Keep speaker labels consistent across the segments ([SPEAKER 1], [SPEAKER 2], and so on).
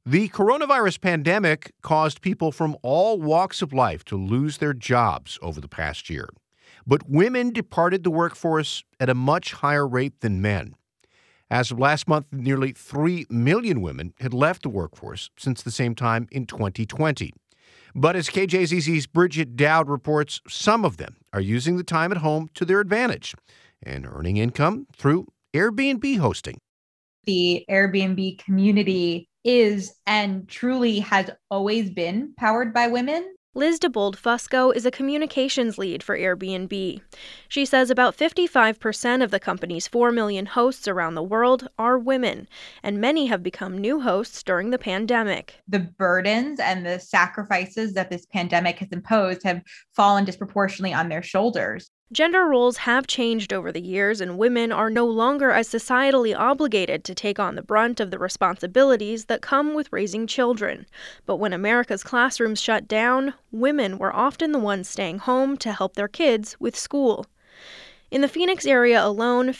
[SPEAKER 1] The coronavirus pandemic caused people from all walks of life to lose their jobs over the past year. But women departed the workforce at a much higher rate than men. As of last month, nearly 3 million women had left the workforce since the same time in 2020. But as KJZZ's Bridget Dowd reports, some of them are using the time at home to their advantage and earning income through Airbnb hosting.
[SPEAKER 2] The Airbnb community is and truly has always been powered by women.
[SPEAKER 3] Liz DeBold-Fusco is a communications lead for Airbnb. She says about 55% of the company's 4 million hosts around the world are women, and many have become new hosts during the pandemic.
[SPEAKER 2] The burdens and the sacrifices that this pandemic has imposed have fallen disproportionately on their shoulders.
[SPEAKER 3] Gender roles have changed over the years, and women are no longer as societally obligated to take on the brunt of the responsibilities that come with raising children. But when America's classrooms shut down, women were often the ones staying home to help their kids with school. In the Phoenix area alone,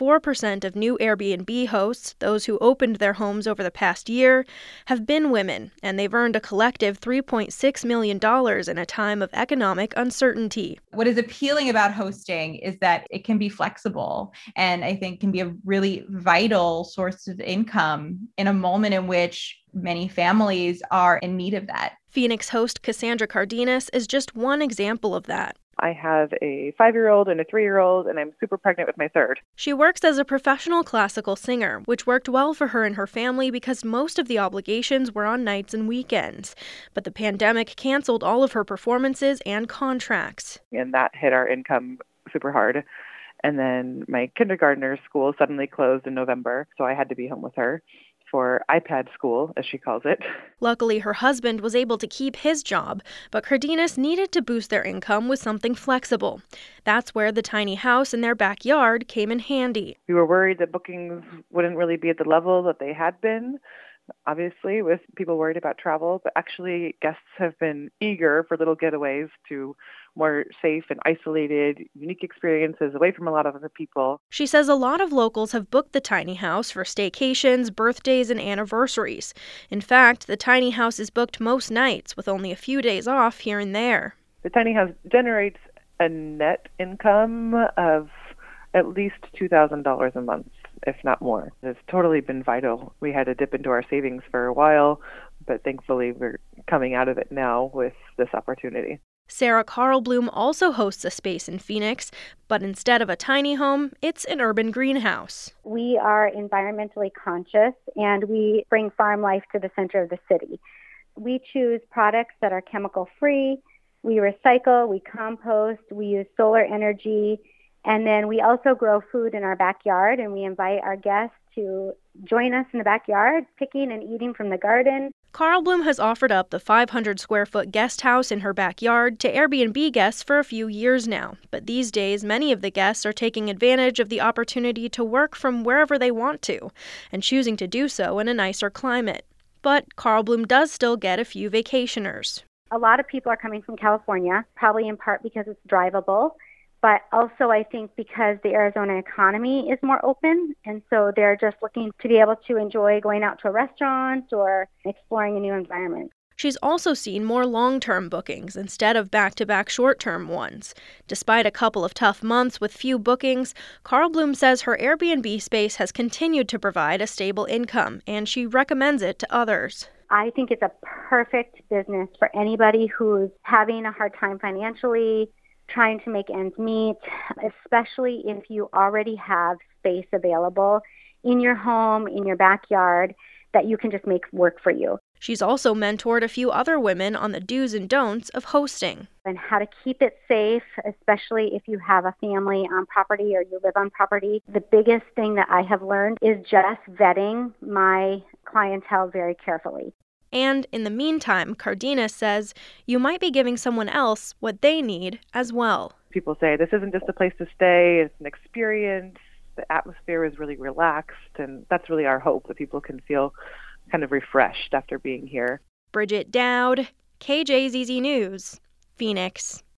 [SPEAKER 3] 54% of new Airbnb hosts, those who opened their homes over the past year, have been women, and they've earned a collective $3.6 million in a time of economic uncertainty.
[SPEAKER 2] What is appealing about hosting is that it can be flexible and I think can be a really vital source of income in a moment in which many families are in need of that.
[SPEAKER 3] Phoenix host Cassandra Cardenas is just one example of that.
[SPEAKER 4] I have a 5-year-old and a 3-year-old, and I'm super pregnant with my third.
[SPEAKER 3] She works as a professional classical singer, which worked well for her and her family because most of the obligations were on nights and weekends. But the pandemic canceled all of her performances and contracts.
[SPEAKER 4] And that hit our income super hard. And then my kindergartner's school suddenly closed in November, so I had to be home with her for iPad school, as she calls it.
[SPEAKER 3] Luckily, her husband was able to keep his job, but Cardenas needed to boost their income with something flexible. That's where the tiny house in their backyard came in handy.
[SPEAKER 4] We were worried that bookings wouldn't really be at the level that they had been, obviously, with people worried about travel, but actually guests have been eager for little getaways to more safe and isolated, unique experiences away from a lot of other people.
[SPEAKER 3] She says a lot of locals have booked the tiny house for staycations, birthdays, and anniversaries. In fact, the tiny house is booked most nights, with only a few days off here and there.
[SPEAKER 4] The tiny house generates a net income of at least $2,000 a month, if not more. It's totally been vital. We had to dip into our savings for a while, but thankfully we're coming out of it now with this opportunity.
[SPEAKER 3] Sarah Carlbloom also hosts a space in Phoenix, but instead of a tiny home, it's an urban greenhouse.
[SPEAKER 5] We are environmentally conscious, and we bring farm life to the center of the city. We choose products that are chemical-free, we recycle, we compost, we use solar energy, and then we also grow food in our backyard, and we invite our guests to join us in the backyard, picking and eating from the garden.
[SPEAKER 3] Carlbloom has offered up the 500-square-foot guest house in her backyard to Airbnb guests for a few years now. But these days, many of the guests are taking advantage of the opportunity to work from wherever they want to, and choosing to do so in a nicer climate. But Carlbloom does still get a few vacationers.
[SPEAKER 5] A lot of people are coming from California, probably in part because it's drivable, but also I think because the Arizona economy is more open, and so they're just looking to be able to enjoy going out to a restaurant or exploring a new environment.
[SPEAKER 3] She's also seen more long-term bookings instead of back-to-back short-term ones. Despite a couple of tough months with few bookings, Carlbloom says her Airbnb space has continued to provide a stable income, and she recommends it to others.
[SPEAKER 5] I think it's a perfect business for anybody who's having a hard time financially, trying to make ends meet, especially if you already have space available in your home, in your backyard, that you can just make work for you.
[SPEAKER 3] She's also mentored a few other women on the do's and don'ts of hosting.
[SPEAKER 5] And how to keep it safe, especially if you have a family on property or you live on property. The biggest thing that I have learned is just vetting my clientele very carefully.
[SPEAKER 3] And in the meantime, Cardenas says you might be giving someone else what they need as well.
[SPEAKER 4] People say this isn't just a place to stay, it's an experience. The atmosphere is really relaxed, and that's really our hope, that people can feel kind of refreshed after being here.
[SPEAKER 3] Bridget Dowd, KJZZ News, Phoenix.